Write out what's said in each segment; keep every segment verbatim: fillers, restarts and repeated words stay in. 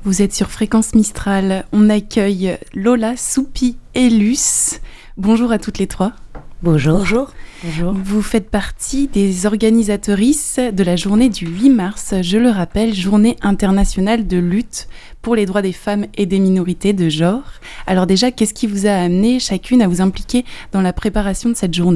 Vous êtes sur Fréquence Mistral. On accueille Lola, Soupi et Luce. Bonjour à toutes les trois. Bonjour. Bonjour. Bonjour. Vous faites partie des organisatrices de la journée du huit mars, je le rappelle, journée internationale de lutte pour les droits des femmes et des minorités de genre. Alors déjà, qu'est-ce qui vous a amené chacune à vous impliquer dans la préparation de cette journée ?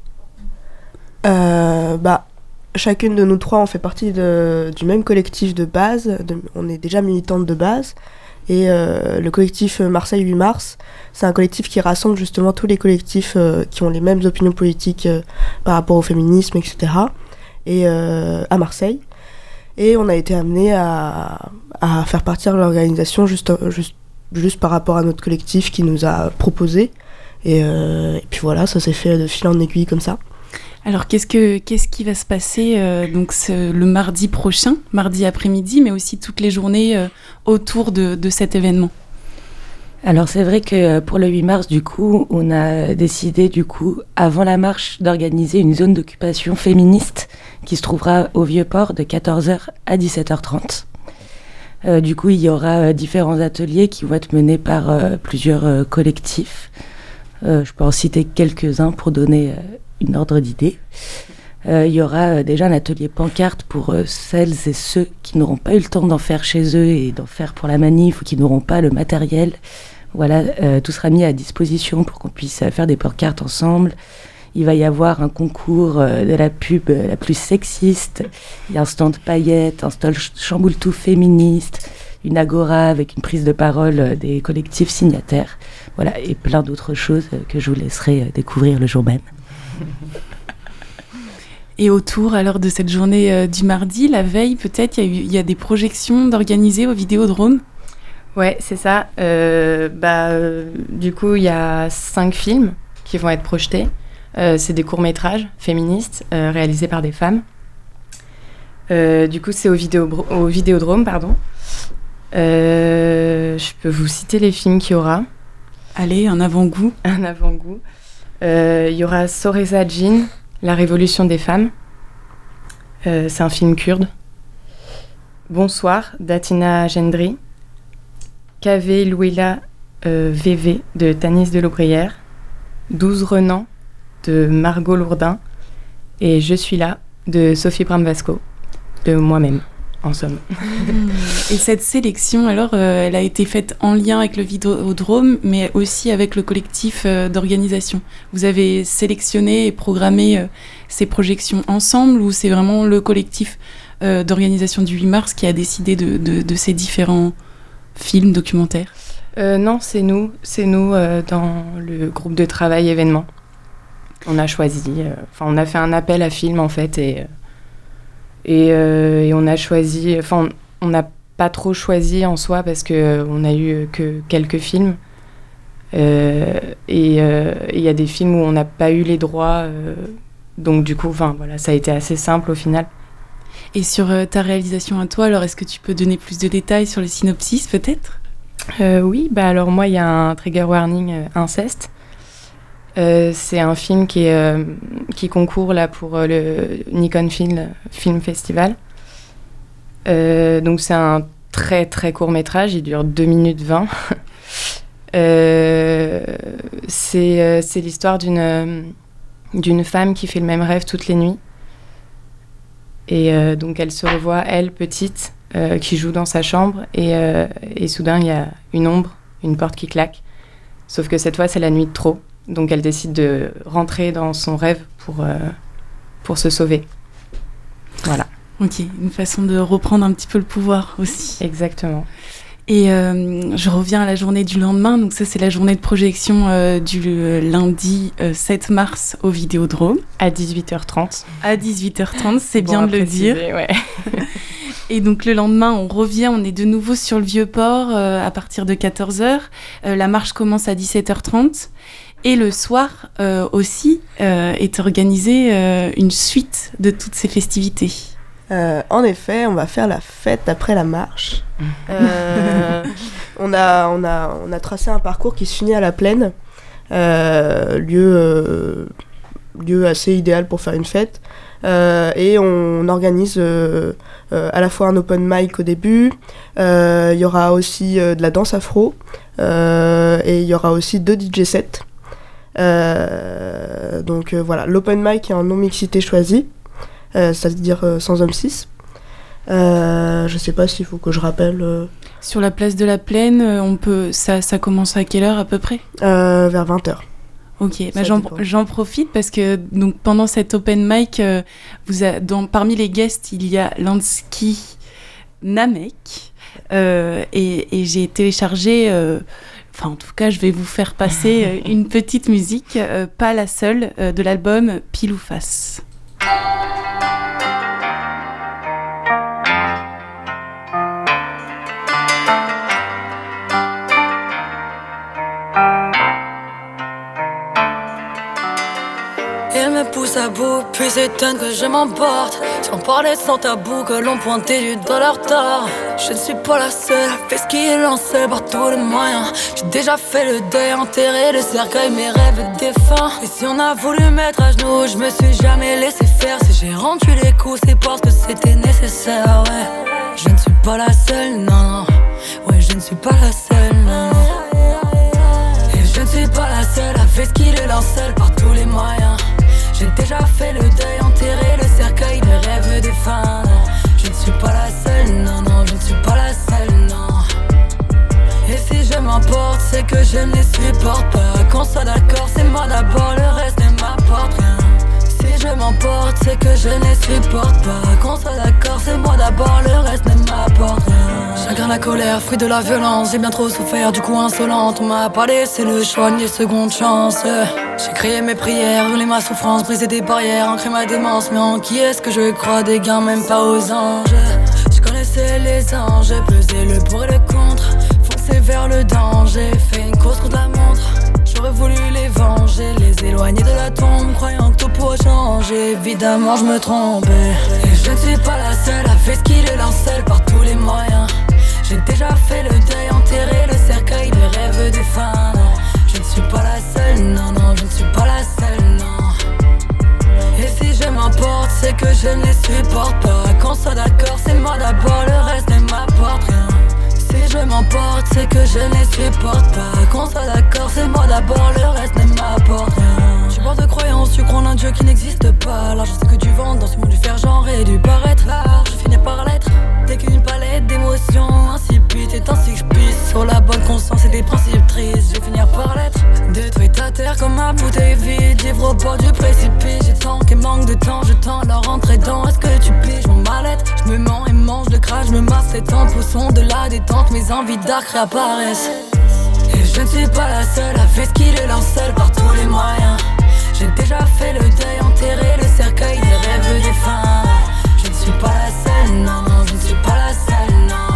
euh, bah, Chacune de nous trois, on fait partie de, du même collectif de base. De, on est déjà militantes de base. Et euh, le collectif Marseille huit mars, c'est un collectif qui rassemble justement tous les collectifs euh, qui ont les mêmes opinions politiques euh, par rapport au féminisme, et cetera. Et euh, à Marseille. Et on a été amenés à, à faire partir de l'organisation juste, juste, juste par rapport à notre collectif qui nous a proposé. Et, euh, et puis voilà, ça s'est fait de fil en aiguille comme ça. Alors, qu'est-ce, que, qu'est-ce qui va se passer euh, donc, ce, le mardi prochain, mardi après-midi, mais aussi toutes les journées euh, autour de, de cet événement ? Alors, c'est vrai que pour le huit mars, du coup, on a décidé, du coup, avant la marche, d'organiser une zone d'occupation féministe qui se trouvera au Vieux-Port de quatorze heures à dix-sept heures trente. Euh, du coup, il y aura euh, différents ateliers qui vont être menés par euh, plusieurs euh, collectifs. Euh, je peux en citer quelques-uns pour donner... Euh, une ordre d'idée. Euh, il y aura euh, déjà un atelier pancarte pour euh, celles et ceux qui n'auront pas eu le temps d'en faire chez eux et d'en faire pour la manif ou qui n'auront pas le matériel. Voilà, euh, tout sera mis à disposition pour qu'on puisse euh, faire des pancartes ensemble. Il va y avoir un concours euh, de la pub euh, la plus sexiste. Il y a un stand paillettes, un stand chamboule-tout féministe, une agora avec une prise de parole euh, des collectifs signataires. Voilà, et plein d'autres choses euh, que je vous laisserai euh, découvrir le jour même. Et autour alors de cette journée euh, du mardi, la veille peut-être, il y, y a des projections d'organiser au Vidéodrome ? Ouais, c'est ça. Euh, bah, euh, du coup, il y a cinq films qui vont être projetés. Euh, c'est des courts-métrages féministes euh, réalisés par des femmes. Euh, du coup, c'est au, vidéo, au Vidéodrome, pardon. Euh, je peux vous citer les films qu'il y aura. Allez, un avant-goût. Un avant-goût. Il euh, y aura Soresa Jean, La Révolution des femmes. Euh, c'est un film kurde. Bonsoir, d'Atina Gendry. Kave Louila euh, V V de Tanis Delobrière. Douze Renans de Margot Lourdin. Et Je suis là de Sophie Bram-Vasco, de moi-même. En somme. Et cette sélection, alors, euh, elle a été faite en lien avec le Vidéodrome, mais aussi avec le collectif euh, d'organisation. Vous avez sélectionné et programmé euh, ces projections ensemble, ou c'est vraiment le collectif euh, d'organisation du huit mars qui a décidé de, de, de ces différents films documentaires ? euh, Non, c'est nous, c'est nous euh, dans le groupe de travail événement. On a choisi, enfin, euh, on a fait un appel à films en fait, et euh, Et, euh, et on a choisi, enfin, on n'a pas trop choisi en soi parce qu'on euh, a eu que quelques films. Euh, et il euh, y a des films où on n'a pas eu les droits. Euh, donc, du coup, enfin, voilà, ça a été assez simple au final. Et sur euh, ta réalisation à toi, alors, est-ce que tu peux donner plus de détails sur le synopsis, peut-être ? euh, Oui, bah alors moi, il y a un trigger warning euh, inceste. Euh, c'est un film qui, est, euh, qui concourt là, pour euh, le Nikon Film, Film Festival. Euh, donc c'est un très très court métrage, il dure deux minutes vingt. euh, c'est, euh, c'est l'histoire d'une, euh, d'une femme qui fait le même rêve toutes les nuits. Et euh, donc elle se revoit, elle, petite, euh, qui joue dans sa chambre. Et, euh, et soudain, il y a une ombre, une porte qui claque. Sauf que cette fois, c'est la nuit de trop. Donc elle décide de rentrer dans son rêve pour, euh, pour se sauver. Voilà. Ok, une façon de reprendre un petit peu le pouvoir aussi. Exactement. Et euh, je reviens à la journée du lendemain. Donc ça, c'est la journée de projection euh, du lundi euh, sept mars au Vidéodrome. À dix-huit heures trente. À dix-huit heures trente, c'est bon, bien de le préciser, dire. Ouais. Et donc le lendemain, on revient, on est de nouveau sur le Vieux-Port euh, à partir de quatorze heures. Euh, la marche commence à dix-sept heures trente. Et le soir euh, aussi euh, est organisée euh, une suite de toutes ces festivités. Euh, en effet, on va faire la fête après la marche. Euh, on, a, on, a, on a tracé un parcours qui se finit à la Plaine, euh, lieu, euh, lieu assez idéal pour faire une fête. Euh, et on organise euh, euh, à la fois un open mic au début, il euh, y aura aussi euh, de la danse afro, euh, et il y aura aussi deux D J sets. Euh, donc euh, voilà, l'open mic est en non-mixité choisie, euh, c'est-à-dire euh, sans homme cis. Euh, je sais pas s'il faut que je rappelle... Euh... Sur la place de la Plaine, on peut... ça, ça commence à quelle heure à peu près ? euh, Vers vingt heures. Ok, bah j'en, j'en profite parce que donc, pendant cet open mic, euh, vous a, dans, parmi les guests, il y a Lansky Namek euh, et, et j'ai téléchargé, euh, enfin en tout cas je vais vous faire passer euh, une petite musique, euh, pas la seule, euh, de l'album Pile ou Face. Pousse à bout, puis s'étonne que je m'emporte. Sans parler sans tabou, que l'on pointait du doigt leur tort. Je ne suis pas la seule, fais ce qui est lancé par tous les moyens. J'ai déjà fait le deuil, enterré le cercueil, mes rêves défunts. Et si on a voulu mettre à genoux, je me suis jamais laissé faire. Si j'ai rendu les coups, c'est parce que c'était nécessaire, ouais. Je ne suis pas la seule, non, non. Ouais, je ne suis pas la seule, non. Et je ne suis pas la seule à faire ce qui est lancé par tous les moyens. J'ai déjà fait le deuil, enterré le cercueil, mes rêves défunts. Je ne suis pas la seule, non, non, je ne suis pas la seule, non. Et si je m'emporte, c'est que je ne les supporte pas. Qu'on soit d'accord, c'est moi d'abord, le reste ne m'apporte rien. Si je m'emporte, c'est que je ne les supporte pas. Qu'on soit d'accord, c'est moi d'abord, le reste ne m'apporte rien. Chacun la colère, fruit de la violence, j'ai bien trop souffert, du coup insolente. On m'a pas laissé le choix ni seconde chance. J'ai crié mes prières, hurlé ma souffrance, brisé des barrières, ancré ma démence. Mais en qui est-ce que je crois, des gains, même pas aux anges. Je connaissais les anges, pesé le pour et le contre, foncé vers le danger, fait une course contre la montre. J'aurais voulu les venger, les éloigner de la tombe, croyant que tout pourrait changer. Évidemment je me trompais. Et je ne suis pas la seule à faire ce qu'il est lancé par tous les moyens. J'ai déjà fait le deuil, enterré le cercueil, mes rêves défunts. Je ne suis pas la seule, non, non, je ne suis pas la seule, non. Et si je m'emporte, c'est que je ne les supporte pas. Qu'on soit d'accord, c'est moi d'abord, le reste ne m'apporte rien. Si je m'emporte, c'est que je ne les supporte pas. Qu'on soit d'accord, c'est moi d'abord, le reste ne m'apporte rien. Je suis porte de croyance, tu crois en un dieu qui n'existe pas. L'argent c'est que du vent, dans ce monde du faire genre et du paraître. L'art, je finis par l'être. T'es qu'une palette d'émotions insipides, et ainsi que je pisse sur la bonne conscience et des principes tristes. Je vais finir par l'être. Détruis ta terre comme ma bouteille vide, ivre au bord du précipice. J'ai tant et manque de temps, je tends leur rentrer dans. Est-ce que tu piges mon mal-être? Je me mens et mange le crash, je me masse les tempes au son de la détente. Mes envies d'arc réapparaissent. Et je ne suis pas la seule à faire ce qu'il est lancé par tous les moyens. J'ai déjà fait le deuil, enterré le cercueil, des rêves défunts. Je ne suis pas la seule, non, non, je ne suis pas la seule,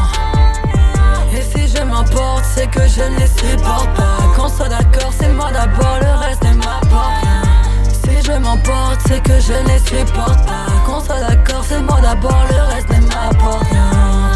non. Et si je m'emporte, c'est que je ne les supporte pas. Qu'on soit d'accord, c'est moi d'abord, le reste ne m'apporte rien. Si je m'emporte, c'est que je ne les supporte pas. Qu'on soit d'accord, c'est moi d'abord, le reste ne m'apporte rien.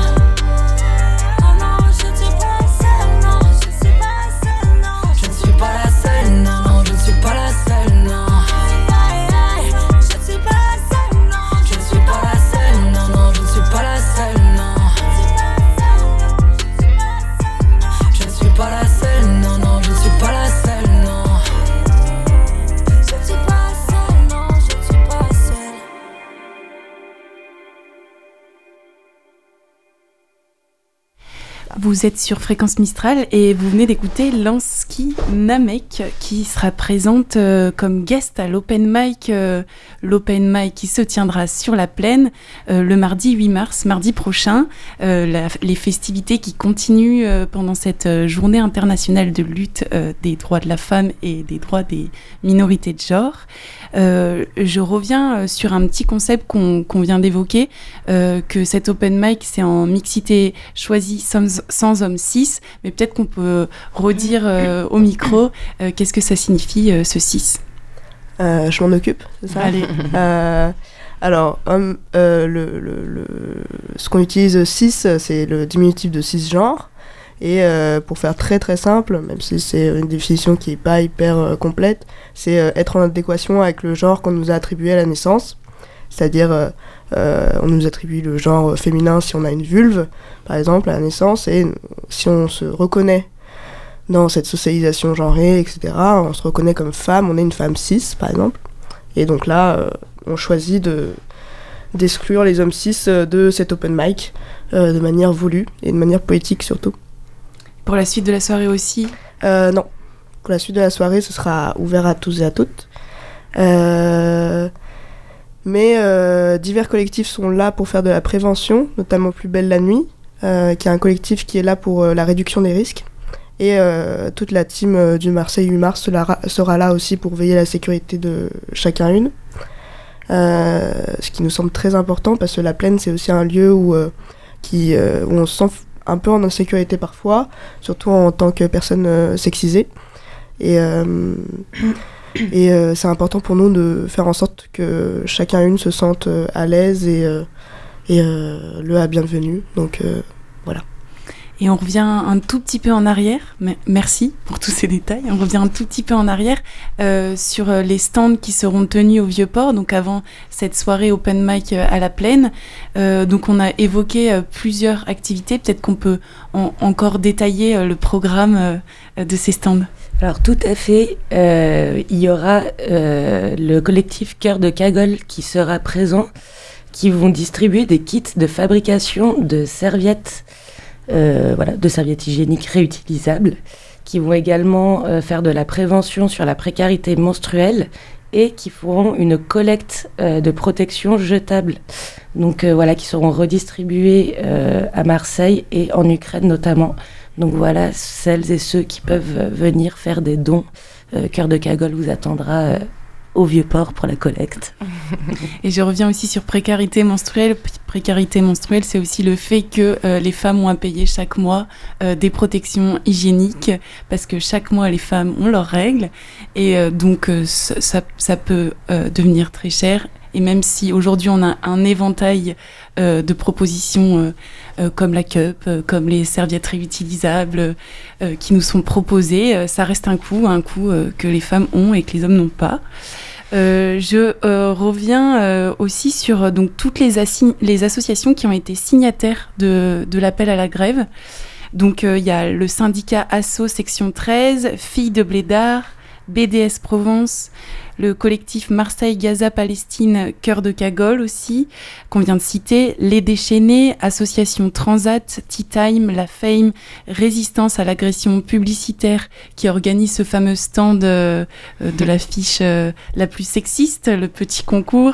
Vous êtes sur Fréquence Mistral et vous venez d'écouter Lansky Namek qui sera présente euh, comme guest à l'open mic, euh, l'open mic qui se tiendra sur la Plaine euh, le mardi huit mars, mardi prochain. Euh, la, les festivités qui continuent euh, pendant cette euh, journée internationale de lutte euh, des droits de la femme et des droits des minorités de genre. Euh, je reviens sur un petit concept qu'on, qu'on vient d'évoquer, euh, que cet open mic c'est en mixité choisie sans, sans homme cis, mais peut-être qu'on peut redire euh, au micro euh, qu'est-ce que ça signifie euh, ce cis. Euh, je m'en occupe, c'est ça. Allez. Euh, alors, homme, euh, le, le, le, ce qu'on utilise cis, c'est le diminutif de cisgenre. Et euh, pour faire très très simple, même si c'est une définition qui n'est pas hyper euh, complète, c'est euh, être en adéquation avec le genre qu'on nous a attribué à la naissance. C'est-à-dire, euh, euh, on nous attribue le genre féminin si on a une vulve, par exemple, à la naissance, et si on se reconnaît dans cette socialisation genrée, et cetera, on se reconnaît comme femme, on est une femme cis, par exemple. Et donc là, euh, on choisit de, d'exclure les hommes cis de cet open mic euh, de manière voulue, et de manière poétique surtout. Pour la suite de la soirée aussi euh, Non. Pour la suite de la soirée, ce sera ouvert à tous et à toutes. Euh... Mais euh, divers collectifs sont là pour faire de la prévention, notamment Plus belle la nuit, euh, qui est un collectif qui est là pour euh, la réduction des risques. Et euh, toute la team euh, du Marseille huit mars sera, sera là aussi pour veiller à la sécurité de chacun une. Euh, ce qui nous semble très important, parce que la plaine, c'est aussi un lieu où, euh, qui, euh, où on se sent un peu en insécurité parfois, surtout en tant que personne euh, sexisée. Et... Euh, Et euh, c'est important pour nous de faire en sorte que chacun une se sente euh, à l'aise et, euh, et euh, le a bienvenu. Donc euh, voilà. Et on revient un tout petit peu en arrière. Mais merci pour tous ces détails. On revient un tout petit peu en arrière euh, sur les stands qui seront tenus au Vieux-Port. Donc avant cette soirée open mic à la Plaine. Euh, donc on a évoqué euh, plusieurs activités. Peut-être qu'on peut en- encore détailler euh, le programme euh, de ces stands. Alors tout à fait, euh, il y aura euh, le collectif Cœur de Cagole qui sera présent, qui vont distribuer des kits de fabrication de serviettes, euh, voilà, de serviettes hygiéniques réutilisables, qui vont également euh, faire de la prévention sur la précarité menstruelle et qui feront une collecte euh, de protection jetable, donc euh, voilà, qui seront redistribuées euh, à Marseille et en Ukraine notamment. Donc voilà, celles et ceux qui peuvent venir faire des dons, euh, Cœur de Cagole vous attendra euh, au Vieux-Port pour la collecte. Et je reviens aussi sur précarité menstruelle. P- précarité menstruelle, c'est aussi le fait que euh, les femmes ont à payer chaque mois euh, des protections hygiéniques, parce que chaque mois, les femmes ont leurs règles. Et euh, donc, euh, ça, ça peut euh, devenir très cher. Et même si aujourd'hui, on a un éventail euh, de propositions euh, euh, comme la cup, euh, comme les serviettes réutilisables euh, qui nous sont proposées, euh, ça reste un coût, un coût euh, que les femmes ont et que les hommes n'ont pas. Euh, je euh, reviens euh, aussi sur euh, donc, toutes les, assi- les associations qui ont été signataires de, de l'appel à la grève. Donc, il euh, y a le syndicat Asso section treize, Filles de Blédard, B D S Provence, le collectif Marseille-Gaza-Palestine Cœur de Cagole aussi, qu'on vient de citer, Les Déchaînés, Association Transat, Tea Time, La Fame, Résistance à l'agression publicitaire qui organise ce fameux stand euh, de l'affiche euh, la plus sexiste, le petit concours,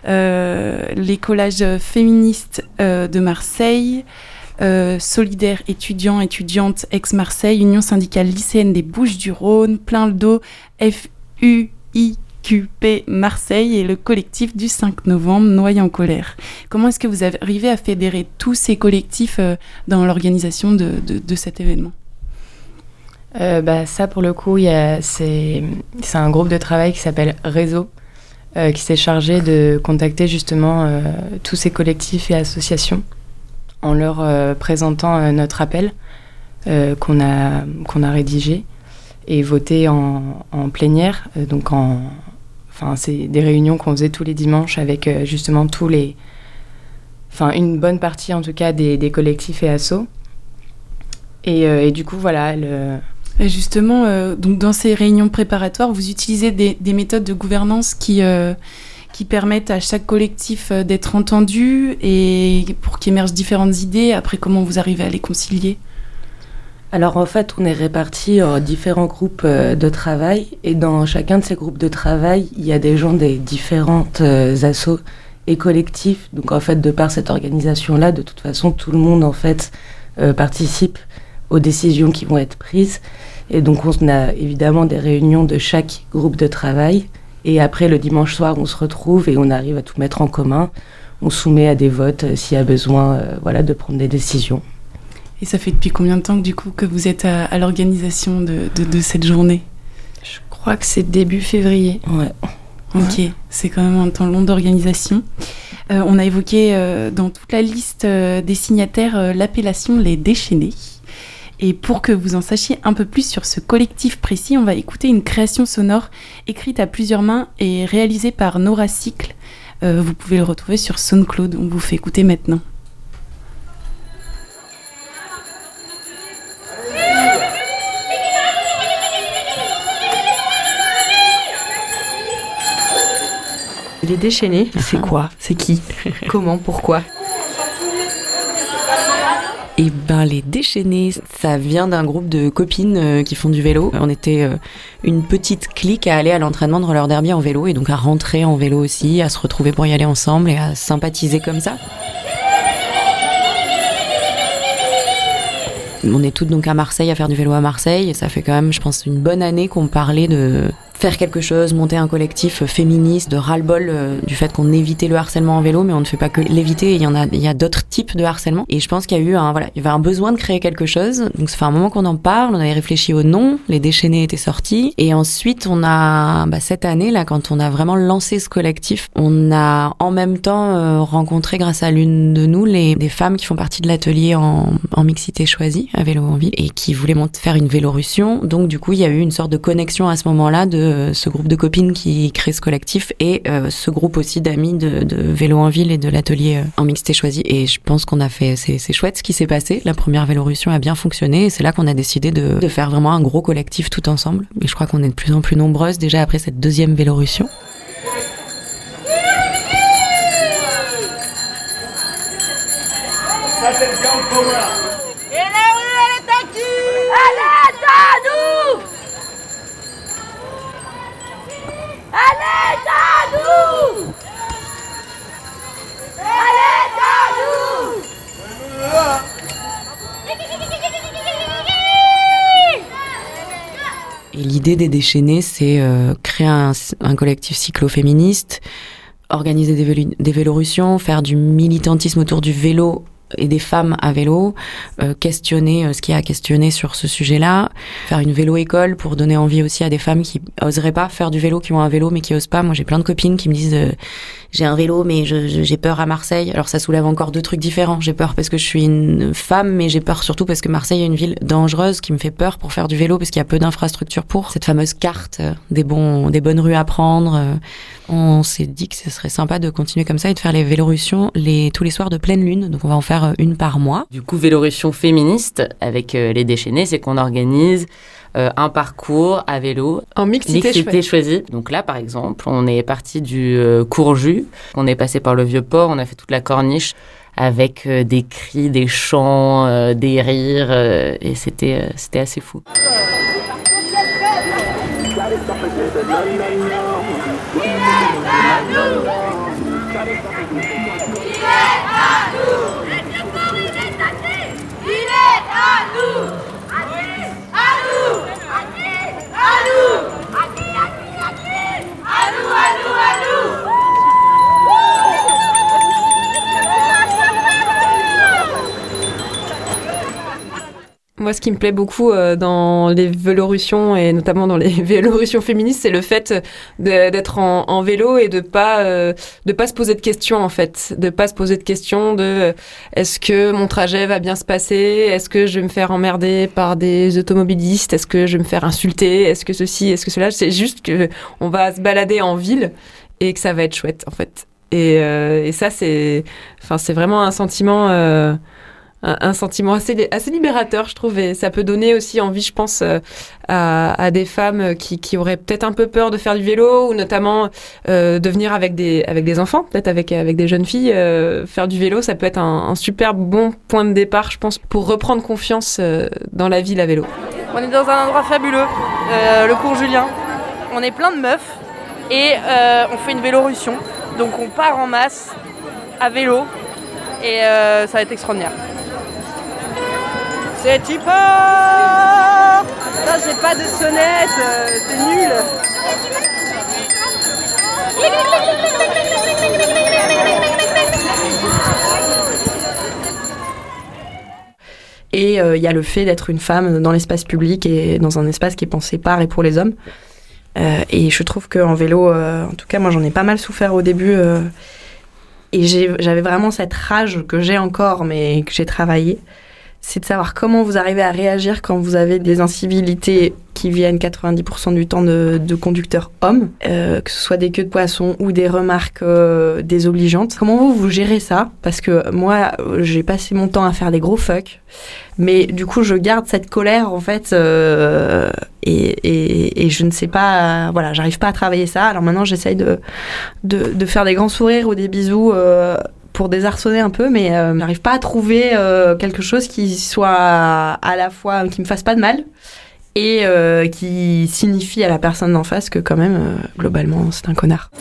euh, les collages féministes euh, de Marseille, Euh, Solidaire étudiants, étudiantes ex-Marseille, Union syndicale lycéenne des Bouches-du-Rhône, Plein le dos, F U I Q P Marseille et le collectif du cinq novembre, Noyés en colère. Comment est-ce que vous arrivez à fédérer tous ces collectifs euh, dans l'organisation de, de, de cet événement ? Euh, bah, ça, pour le coup, y a, c'est, c'est un groupe de travail qui s'appelle Réseau, euh, qui s'est chargé de contacter justement euh, tous ces collectifs et associations en leur euh, présentant euh, notre appel euh, qu'on a, qu'on a rédigé et voté en, en plénière. Euh, donc en, enfin, c'est des réunions qu'on faisait tous les dimanches avec euh, justement tous les... Enfin, une bonne partie en tout cas des, des collectifs et assos. Et, euh, et du coup, voilà... Le... Et justement, euh, donc dans ces réunions préparatoires, vous utilisez des, des méthodes de gouvernance qui... Euh, qui permettent à chaque collectif d'être entendu et pour qu'émergent différentes idées. Après, comment vous arrivez à les concilier ? Alors en fait, on est répartis en différents groupes euh, de travail et dans chacun de ces groupes de travail, il y a des gens des différentes euh, assos et collectifs. Donc en fait, de par cette organisation-là, de toute façon, tout le monde en fait euh, participe aux décisions qui vont être prises. Et donc on a évidemment des réunions de chaque groupe de travail. Et après, le dimanche soir, on se retrouve et on arrive à tout mettre en commun. On soumet à des votes euh, s'il y a besoin euh, voilà, de prendre des décisions. Et ça fait depuis combien de temps, du coup, que vous êtes à, à l'organisation de, de, de cette journée ? Je crois que c'est début février. Ouais. Ok, ouais. C'est quand même un temps long d'organisation. Euh, on a évoqué euh, dans toute la liste euh, des signataires euh, l'appellation Les Déchaînés. Et pour que vous en sachiez un peu plus sur ce collectif précis, on va écouter une création sonore écrite à plusieurs mains et réalisée par Nora Cycle, Euh, vous pouvez le retrouver sur SoundCloud. On vous fait écouter maintenant. Les déchaînés, c'est quoi? C'est qui? Comment? Pourquoi? Et ben les déchaînés, ça vient d'un groupe de copines euh, qui font du vélo. On était euh, une petite clique à aller à l'entraînement de roller derby en vélo et donc à rentrer en vélo aussi, à se retrouver pour y aller ensemble et à sympathiser comme ça. On est toutes donc à Marseille à faire du vélo à Marseille et ça fait quand même, je pense, une bonne année qu'on parlait de faire quelque chose, monter un collectif féministe, de ras-le-bol euh, du fait qu'on évitait le harcèlement en vélo, mais on ne fait pas que l'éviter, il y en a, il y a d'autres types de harcèlement. Et je pense qu'il y a eu un, voilà, il y avait un besoin de créer quelque chose. Donc ça fait un moment qu'on en parle, on avait réfléchi au nom, les déchaînés étaient sortis. Et ensuite, on a, bah, cette année, là, quand on a vraiment lancé ce collectif, on a en même temps euh, rencontré, grâce à l'une de nous, les, des femmes qui font partie de l'atelier en, en mixité choisie, à Vélo en Ville, et qui voulaient monter, faire une Vélorussion. Donc du coup, il y a eu une sorte de connexion à ce moment-là de ce groupe de copines qui crée ce collectif et euh, ce groupe aussi d'amis de, de Vélo en Ville et de l'atelier euh, en mixité choisie. Et je pense qu'on a fait, c'est, c'est chouette ce qui s'est passé. La première Vélorussion a bien fonctionné et c'est là qu'on a décidé de, de faire vraiment un gros collectif tout ensemble. Et je crois qu'on est de plus en plus nombreuses déjà après cette deuxième Vélorussion. Et l'idée des déchaînés, c'est euh, créer un, un collectif cyclo-féministe, organiser des, vélo, des vélorussions, faire du militantisme autour du vélo et des femmes à vélo, euh, questionner euh, ce qu'il y a à questionner sur ce sujet-là, faire une vélo-école pour donner envie aussi à des femmes qui oseraient pas faire du vélo, qui ont un vélo mais qui osent pas. Moi, j'ai plein de copines qui me disent euh, j'ai un vélo mais je, je, j'ai peur à Marseille. Alors ça soulève encore deux trucs différents. J'ai peur parce que je suis une femme, mais j'ai peur surtout parce que Marseille est une ville dangereuse qui me fait peur pour faire du vélo parce qu'il y a peu d'infrastructures pour. Cette fameuse carte euh, des bons, des bonnes rues à prendre. Euh, on s'est dit que ce serait sympa de continuer comme ça et de faire les vélorussions les, tous les soirs de pleine lune. Donc on va en faire une par mois. Du coup, Vélorussion féministe avec euh, les déchaînés, c'est qu'on organise euh, un parcours à vélo en mixité, mixité choisie. Donc là, par exemple, on est parti du euh, Courjus, on est passé par le Vieux-Port, on a fait toute la corniche avec euh, des cris, des chants, euh, des rires, euh, et c'était, euh, c'était assez fou. Moi, ce qui me plaît beaucoup euh, dans les vélorussions et notamment dans les vélorussions féministes, c'est le fait de, d'être en, en vélo et de pas euh, de pas se poser de questions en fait, de pas se poser de questions de euh, est-ce que mon trajet va bien se passer, est-ce que je vais me faire emmerder par des automobilistes, est-ce que je vais me faire insulter, est-ce que ceci, est-ce que cela. C'est juste que on va se balader en ville et que ça va être chouette en fait. Et, euh, et ça, c'est, enfin, c'est vraiment un sentiment. Euh, un sentiment assez, assez libérateur, je trouve, et ça peut donner aussi envie, je pense, euh, à, à des femmes qui, qui auraient peut-être un peu peur de faire du vélo, ou notamment euh, de venir avec des, avec des enfants, peut-être avec, avec des jeunes filles. Euh, faire du vélo, ça peut être un, un super bon point de départ, je pense, pour reprendre confiance euh, dans la ville à vélo. On est dans un endroit fabuleux, euh, le cours Julien. On est plein de meufs, et euh, on fait une vélorussion. Donc on part en masse, à vélo, et euh, ça va être extraordinaire. C'est Tipper. Putain, j'ai pas de sonnette, euh, c'est nul. Et il euh, y a le fait d'être une femme dans l'espace public et dans un espace qui est pensé par et pour les hommes. Euh, et je trouve qu'en vélo, euh, en tout cas, moi j'en ai pas mal souffert au début. Euh, et j'ai, j'avais vraiment cette rage que j'ai encore, mais que j'ai travaillé. C'est de savoir comment vous arrivez à réagir quand vous avez des incivilités qui viennent quatre-vingt-dix pour cent du temps de, de conducteurs hommes, euh, que ce soit des queues de poisson ou des remarques euh, désobligeantes. Comment vous, vous gérez ça ? Parce que moi, j'ai passé mon temps à faire des gros fucks, mais du coup, je garde cette colère, en fait, euh, et, et, et je ne sais pas... Euh, voilà, j'arrive pas à travailler ça. Alors maintenant, j'essaye de, de, de faire des grands sourires ou des bisous euh, pour désarçonner un peu, mais euh, j'arrive pas à trouver euh, quelque chose qui soit à la fois... qui me fasse pas de mal et euh, qui signifie à la personne d'en face que quand même, euh, globalement, c'est un connard.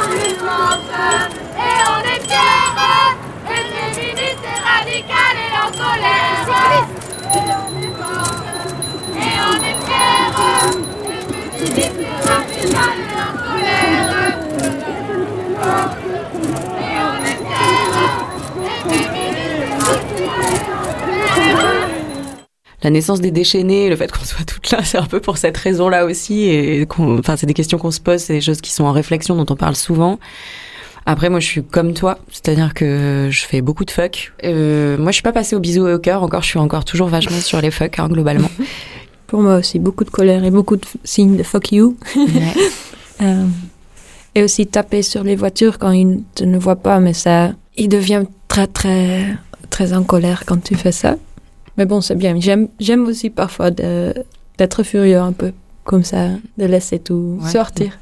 La naissance des déchaînés, le fait qu'on soit toutes là, c'est un peu pour cette raison-là aussi. Et qu'on, enfin, c'est des questions qu'on se pose, c'est des choses qui sont en réflexion, dont on parle souvent. Après, moi, je suis comme toi, c'est-à-dire que je fais beaucoup de fuck. Euh, moi, je suis pas passée au bisou et au cœur, encore, je suis encore toujours vachement sur les fuck, hein, globalement. Pour moi aussi, beaucoup de colère et beaucoup de signes de fuck you. Ouais. euh, et aussi taper sur les voitures quand ils ne ne voient pas, mais ça, il devient très, très, très en colère quand tu fais ça. Mais bon, c'est bien. J'aime, j'aime aussi parfois de, d'être furieux un peu, comme ça, de laisser tout ouais. sortir.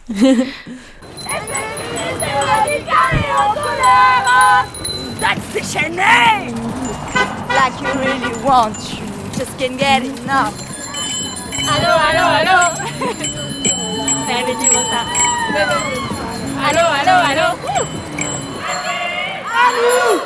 That's déchaîné! Like you really want, you just can't get enough. Allô, allô, allô! Baby, dis-moi ça. Allô, allô, allô! Allô!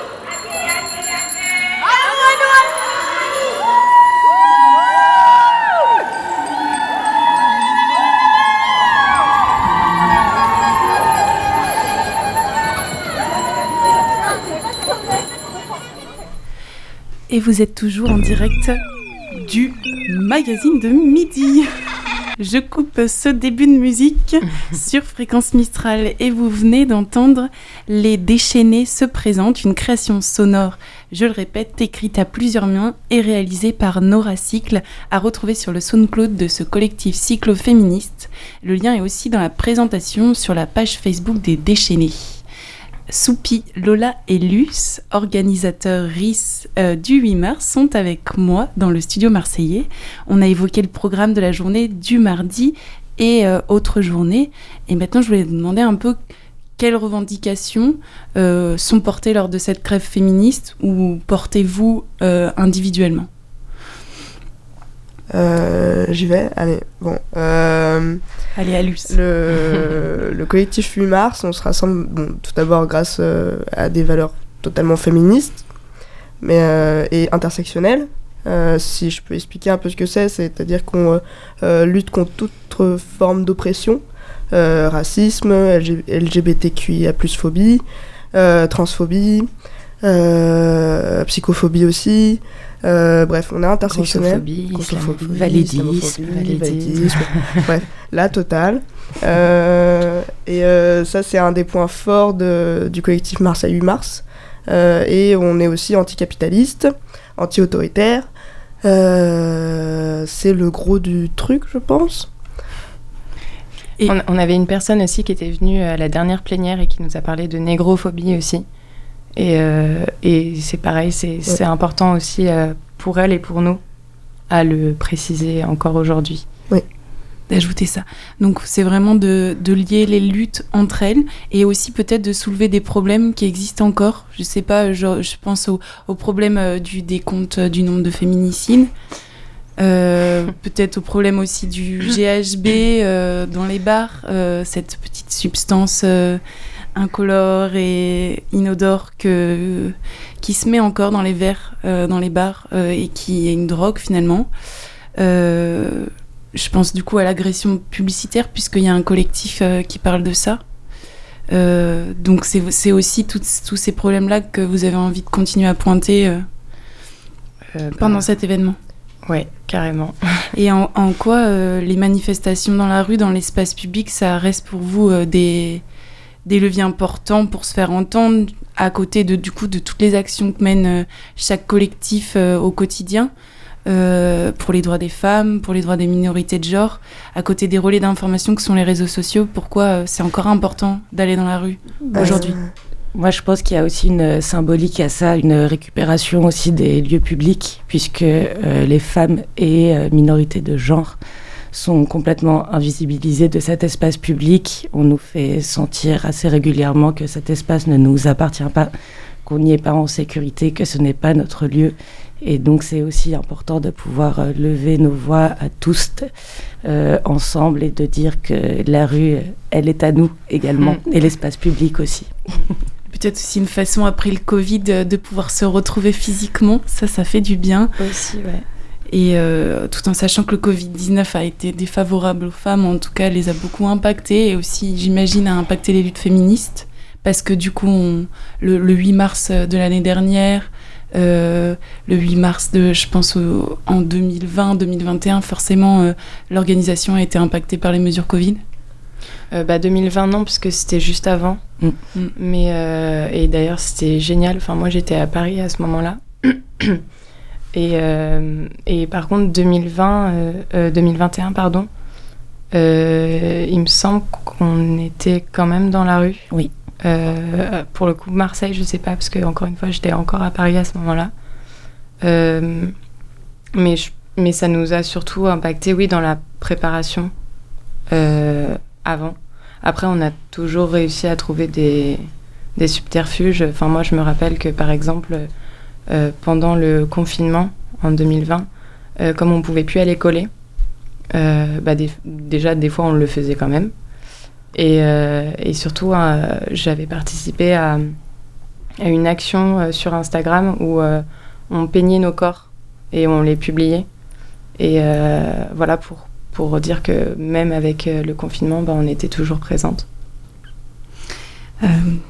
Et vous êtes toujours en direct du magazine de midi. Je coupe ce début de musique sur Fréquence Mistral et vous venez d'entendre Les Déchaînés se présentent, une création sonore, je le répète, écrite à plusieurs mains et réalisée par Nora Cycle, à retrouver sur le SoundCloud de ce collectif cyclo-féministe. Le lien est aussi dans la présentation sur la page Facebook des Déchaînés. Soupi, Lola et Luce, organisateurs R I S euh, du huit mars, sont avec moi dans le studio marseillais. On a évoqué le programme de la journée du mardi et euh, autres journées. Et maintenant, je voulais vous demander un peu quelles revendications euh, sont portées lors de cette grève féministe ou portez-vous euh, individuellement ? Euh, j'y vais, allez, bon. Euh, allez, à Luce. Le, le collectif huit mars, on se rassemble, bon, tout d'abord grâce euh, à des valeurs totalement féministes mais, euh, et intersectionnelles. Euh, si je peux expliquer un peu ce que c'est, c'est-à-dire qu'on euh, lutte contre toute forme d'oppression, euh, racisme, L G B T Q I A plus phobie, euh, transphobie, euh, psychophobie aussi. Euh, bref, on est intersectionnel. Grossophobie, validisme, validisme. Bref, la totale. Euh, et euh, ça, c'est un des points forts de, du collectif Marseille huit mars. Euh, et on est aussi anticapitaliste, anti-autoritaire. Euh, c'est le gros du truc, je pense. Et on, on avait une personne aussi qui était venue à la dernière plénière et qui nous a parlé de négrophobie aussi. Et, euh, et c'est pareil, c'est, ouais. c'est important aussi euh, pour elle et pour nous à le préciser encore aujourd'hui. Oui. D'ajouter ça. Donc c'est vraiment de, de lier les luttes entre elles et aussi peut-être de soulever des problèmes qui existent encore. Je sais pas, je, je pense au, au problème euh, du décompte du nombre de féminicides. Euh, peut-être au problème aussi du G H B euh, dans les bars, euh, cette petite substance euh, incolore et inodore que, qui se met encore dans les verres, euh, dans les bars, euh, et qui est une drogue finalement. Euh, je pense du coup à l'agression publicitaire, puisqu'il y a un collectif euh, qui parle de ça. Euh, donc c'est, c'est aussi tous ces problèmes-là que vous avez envie de continuer à pointer euh, euh, pendant bah, cet événement. Ouais, carrément. Et en, en quoi euh, les manifestations dans la rue, dans l'espace public, ça reste pour vous euh, des... des leviers importants pour se faire entendre, à côté de, du coup, de toutes les actions que mène euh, chaque collectif euh, au quotidien. euh, pour les droits des femmes, pour les droits des minorités de genre, à côté des relais d'information que sont les réseaux sociaux, pourquoi euh, c'est encore important d'aller dans la rue bah, aujourd'hui ? Moi, je pense qu'il y a aussi une symbolique à ça, une récupération aussi des lieux publics, puisque euh, les femmes et euh, minorités de genre sont complètement invisibilisées de cet espace public. On nous fait sentir assez régulièrement que cet espace ne nous appartient pas, qu'on n'y est pas en sécurité, que ce n'est pas notre lieu. Et donc, c'est aussi important de pouvoir euh, lever nos voix à tous euh, ensemble et de dire que la rue, elle est à nous également, mmh. et l'espace public aussi. Peut-être aussi une façon, après le Covid, de pouvoir se retrouver physiquement. Ça, ça fait du bien. Aussi, ouais. Et euh, tout en sachant que le covid dix-neuf a été défavorable aux femmes, en tout cas, les a beaucoup impactées. Et aussi, j'imagine, a impacté les luttes féministes. Parce que du coup, on, le, le huit mars de l'année dernière, euh, le huit mars de, je pense, au, en deux mille vingt deux mille vingt et un, forcément, euh, l'organisation a été impactée par les mesures Covid. Euh, bah deux mille vingt non, parce que c'était juste avant. Mm. Mais, euh, et d'ailleurs, c'était génial. Enfin, moi, j'étais à Paris à ce moment-là. et, euh, et par contre, deux mille vingt, euh, euh, deux mille vingt et un, pardon, euh, il me semble qu'on était quand même dans la rue. Oui. Euh, pour le coup, Marseille, je sais pas, parce que encore une fois, j'étais encore à Paris à ce moment-là. Euh, mais, je, mais ça nous a surtout impacté, oui, dans la préparation euh, avant. Après, on a toujours réussi à trouver des, des subterfuges. Enfin, moi, je me rappelle que, par exemple, euh, pendant le confinement, en deux mille vingt, euh, comme on pouvait plus aller coller, euh, bah, des, déjà, des fois, on le faisait quand même. Et, euh, et surtout, euh, j'avais participé à, à une action euh, sur Instagram où euh, on peignait nos corps et on les publiait. Et euh, voilà, pour, pour dire que même avec euh, le confinement, bah, on était toujours présente. Euh,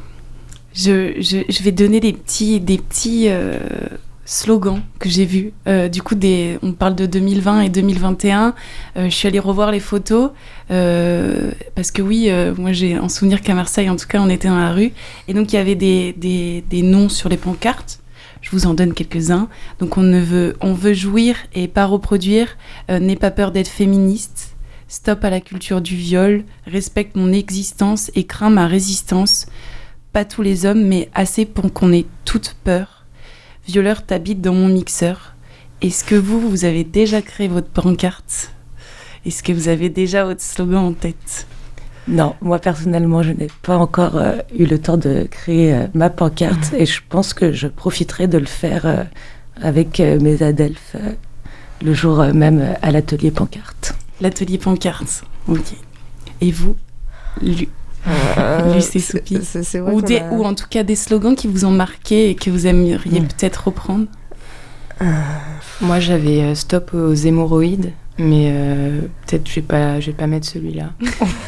je, je, je vais donner des petits, des petits euh, slogans que j'ai vus. Euh, du coup, des, on parle de deux mille vingt et deux mille vingt et un. Euh, je suis allée revoir les photos euh, parce que oui, euh, moi j'ai en souvenir qu'à Marseille, en tout cas, on était dans la rue. Et donc, il y avait des, des, des noms sur les pancartes. Je vous en donne quelques-uns. Donc, on, ne veut, on veut jouir et pas reproduire. Euh, N'aie pas peur d'être féministe. Stop à la culture du viol. Respecte mon existence et crains ma résistance. Pas tous les hommes, mais assez pour qu'on ait toute peur. Violeur t'habite dans mon mixeur. Est-ce que vous, vous avez déjà créé votre pancarte ? Est-ce que vous avez déjà votre slogan en tête ? Non, moi personnellement, je n'ai pas encore euh, eu le temps de créer euh, ma pancarte mmh. et je pense que je profiterai de le faire euh, avec euh, mes adelphes euh, le jour euh, même euh, à l'atelier pancarte. L'atelier pancarte, ok. Et vous, Lu euh, Luce et Soupy, c'est, c'est ou, des, a... ou en tout cas des slogans qui vous ont marqué et que vous aimeriez mmh. peut-être reprendre. euh, Moi, j'avais euh, Stop aux hémorroïdes. Mais euh, peut-être je vais pas, je vais pas mettre celui-là. Je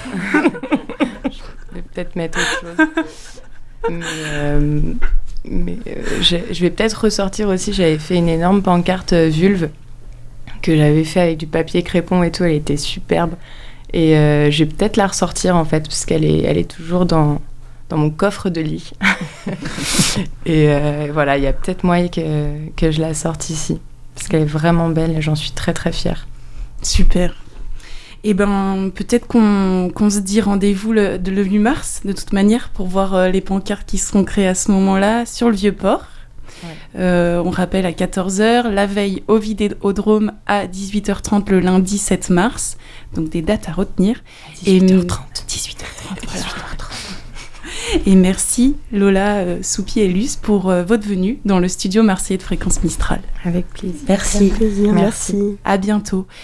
vais peut-être mettre autre chose. Mais, euh, mais euh, je, je vais peut-être ressortir aussi. J'avais fait une énorme pancarte euh, vulve que j'avais fait avec du papier crépon et tout. Elle était superbe. Et euh, je vais peut-être la ressortir en fait parce qu'elle est, elle est toujours dans dans mon coffre de lit. Et euh, voilà, il y a peut-être moyen que que je la sorte ici parce qu'elle est vraiment belle et j'en suis très très fière. Super. Et ben peut-être qu'on, qu'on se dit rendez-vous le, le huit mars, de toute manière, pour voir euh, les pancartes qui seront créées à ce moment-là sur le Vieux-Port. Ouais. Euh, on rappelle à quatorze heures, la veille au Vidéodrome à dix-huit heures trente le lundi sept mars. Donc des dates à retenir. dix-huit heures trente. dix-huit heures trente. Voilà. dix-huit heures trente. Et merci Lola, euh, Soupy et Luce pour euh, votre venue dans le studio marseillais de Fréquence Mistral. Avec plaisir. Merci. Avec plaisir. Merci. Merci. À bientôt.